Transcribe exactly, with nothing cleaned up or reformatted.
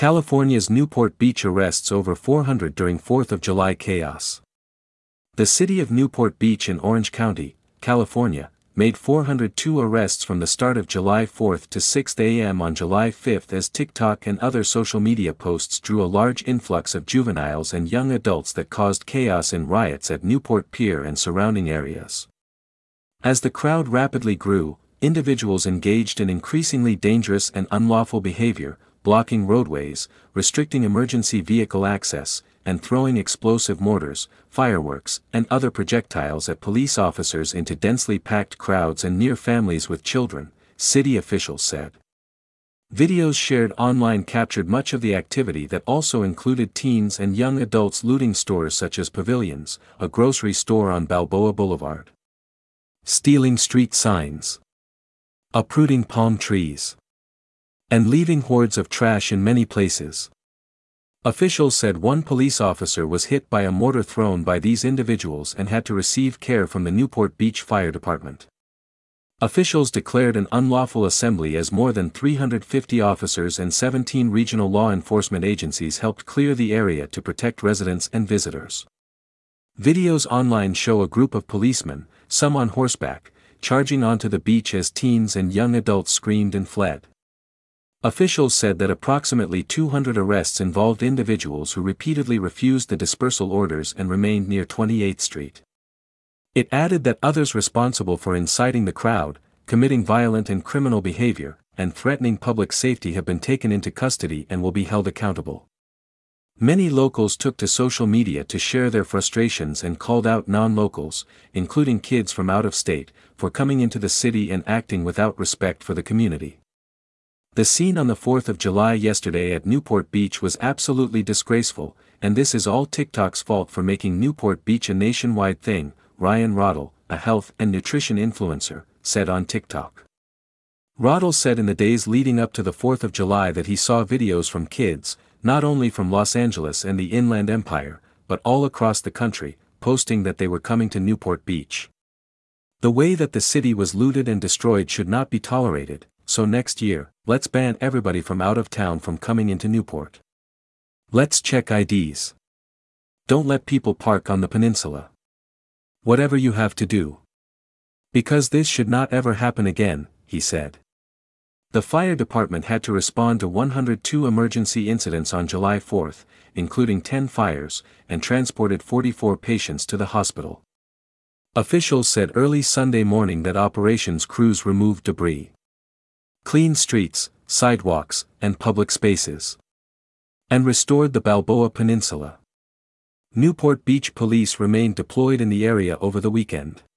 California's Newport Beach arrests over four hundred during fourth of July chaos. The city of Newport Beach in Orange County, California, made four hundred two arrests from the start of July fourth to six a m on July fifth as TikTok and other social media posts drew a large influx of juveniles and young adults that caused chaos in riots at Newport Pier and surrounding areas. As the crowd rapidly grew, individuals engaged in increasingly dangerous and unlawful behavior, blocking roadways, restricting emergency vehicle access, and throwing explosive mortars, fireworks, and other projectiles at police officers into densely packed crowds and near families with children, city officials said. Videos shared online captured much of the activity that also included teens and young adults looting stores such as Pavilions, a grocery store on Balboa Boulevard, stealing street signs, uprooting palm trees, and leaving hordes of trash in many places. Officials said one police officer was hit by a mortar thrown by these individuals and had to receive care from the Newport Beach Fire Department. Officials declared an unlawful assembly as more than three hundred fifty officers and seventeen regional law enforcement agencies helped clear the area to protect residents and visitors. Videos online show a group of policemen, some on horseback, charging onto the beach as teens and young adults screamed and fled. Officials said that approximately two hundred arrests involved individuals who repeatedly refused the dispersal orders and remained near twenty-eighth street. It added that others responsible for inciting the crowd, committing violent and criminal behavior, and threatening public safety have been taken into custody and will be held accountable. Many locals took to social media to share their frustrations and called out non-locals, including kids from out of state, for coming into the city and acting without respect for the community. The scene on the fourth of July yesterday at Newport Beach was absolutely disgraceful, and this is all TikTok's fault for making Newport Beach a nationwide thing, Ryan Roddle, a health and nutrition influencer, said on TikTok. Roddle said in the days leading up to the fourth of July that he saw videos from kids, not only from Los Angeles and the Inland Empire, but all across the country, posting that they were coming to Newport Beach. The way that the city was looted and destroyed should not be tolerated, so next year, let's ban everybody from out of town from coming into Newport. Let's check I Ds. Don't let people park on the peninsula. Whatever you have to do. Because this should not ever happen again, he said. The fire department had to respond to one hundred two emergency incidents on July fourth, including ten fires, and transported forty-four patients to the hospital. Officials said early Sunday morning that operations crews removed debris, cleaned streets, sidewalks, and public spaces, and restored the Balboa Peninsula. Newport Beach police remained deployed in the area over the weekend.